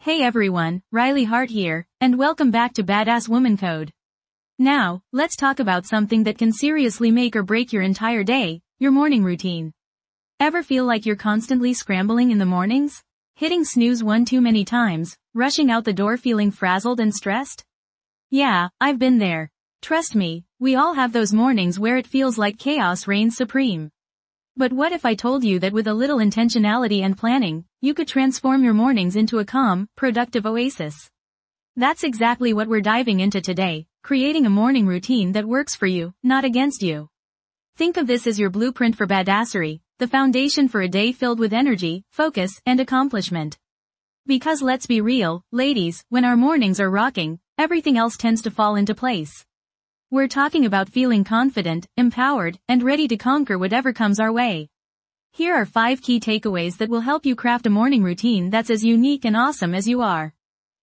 Hey everyone, Riley Hart here, and welcome back to Badass Woman Code. Now, let's talk about something that can seriously make or break your entire day, your morning routine. Ever feel like you're constantly scrambling in the mornings? Hitting snooze one too many times, rushing out the door feeling frazzled and stressed? Yeah, I've been there. Trust me, we all have those mornings where it feels like chaos reigns supreme. But what if I told you that with a little intentionality and planning, you could transform your mornings into a calm, productive oasis? That's exactly what we're diving into today, creating a morning routine that works for you, not against you. Think of this as your blueprint for badassery, the foundation for a day filled with energy, focus, and accomplishment. Because let's be real, ladies, when our mornings are rocking, everything else tends to fall into place. We're talking about feeling confident, empowered, and ready to conquer whatever comes our way. Here are 5 key takeaways that will help you craft a morning routine that's as unique and awesome as you are.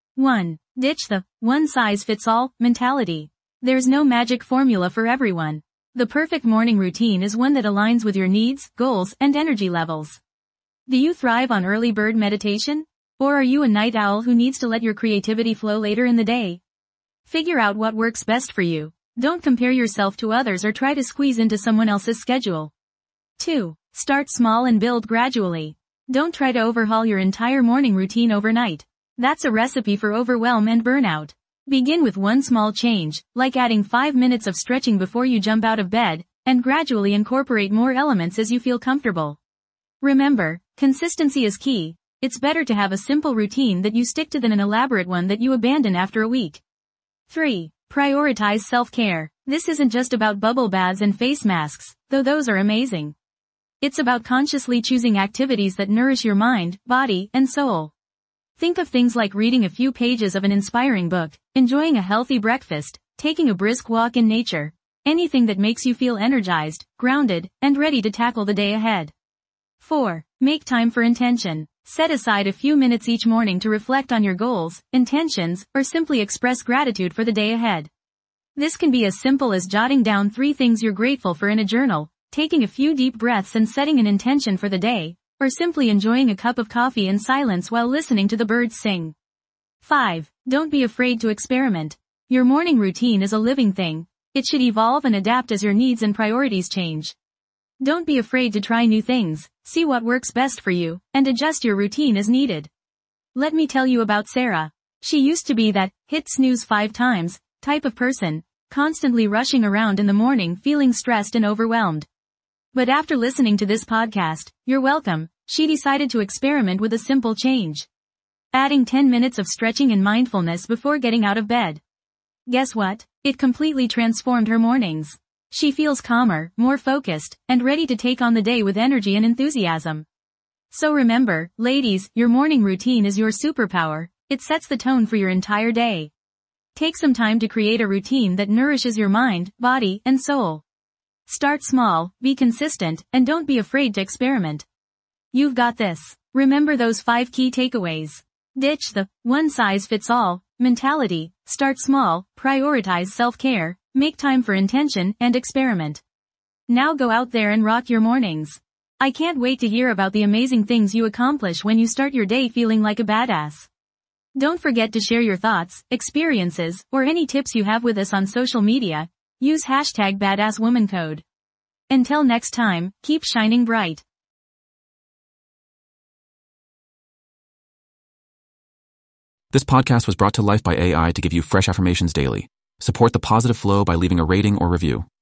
1. Ditch the one-size-fits-all mentality. There's no magic formula for everyone. The perfect morning routine is one that aligns with your needs, goals, and energy levels. Do you thrive on early bird meditation? Or are you a night owl who needs to let your creativity flow later in the day? Figure out what works best for you. Don't compare yourself to others or try to squeeze into someone else's schedule. 2. Start small and build gradually. Don't try to overhaul your entire morning routine overnight. That's a recipe for overwhelm and burnout. Begin with one small change, like adding 5 minutes of stretching before you jump out of bed, and gradually incorporate more elements as you feel comfortable. Remember, consistency is key. It's better to have a simple routine that you stick to than an elaborate one that you abandon after a week. 3. Prioritize self-care. This isn't just about bubble baths and face masks, though those are amazing. It's about consciously choosing activities that nourish your mind, body, and soul. Think of things like reading a few pages of an inspiring book, enjoying a healthy breakfast, taking a brisk walk in nature, anything that makes you feel energized, grounded, and ready to tackle the day ahead. 4. Make time for intention. Set aside a few minutes each morning to reflect on your goals, intentions, or simply express gratitude for the day ahead. This can be as simple as jotting down 3 things you're grateful for in a journal, taking a few deep breaths and setting an intention for the day, or simply enjoying a cup of coffee in silence while listening to the birds sing. 5. Don't be afraid to experiment. Your morning routine is a living thing. It should evolve and adapt as your needs and priorities change. Don't be afraid to try new things, see what works best for you, and adjust your routine as needed. Let me tell you about Sarah. She used to be that hit snooze 5 times type of person, constantly rushing around in the morning feeling stressed and overwhelmed. But after listening to this podcast, you're welcome, she decided to experiment with a simple change. Adding 10 minutes of stretching and mindfulness before getting out of bed. Guess what? It completely transformed her mornings. She feels calmer, more focused, and ready to take on the day with energy and enthusiasm. So remember, ladies, your morning routine is your superpower. It sets the tone for your entire day. Take some time to create a routine that nourishes your mind, body, and soul. Start small, be consistent, and don't be afraid to experiment. You've got this. Remember those 5 key takeaways. Ditch the one-size-fits-all mentality, start small, prioritize self-care, make time for intention, and experiment. Now go out there and rock your mornings. I can't wait to hear about the amazing things you accomplish when you start your day feeling like a badass. Don't forget to share your thoughts, experiences, or any tips you have with us on social media. Use #BadassWomanCode. Until next time, keep shining bright. This podcast was brought to life by AI to give you fresh affirmations daily. Support the positive flow by leaving a rating or review.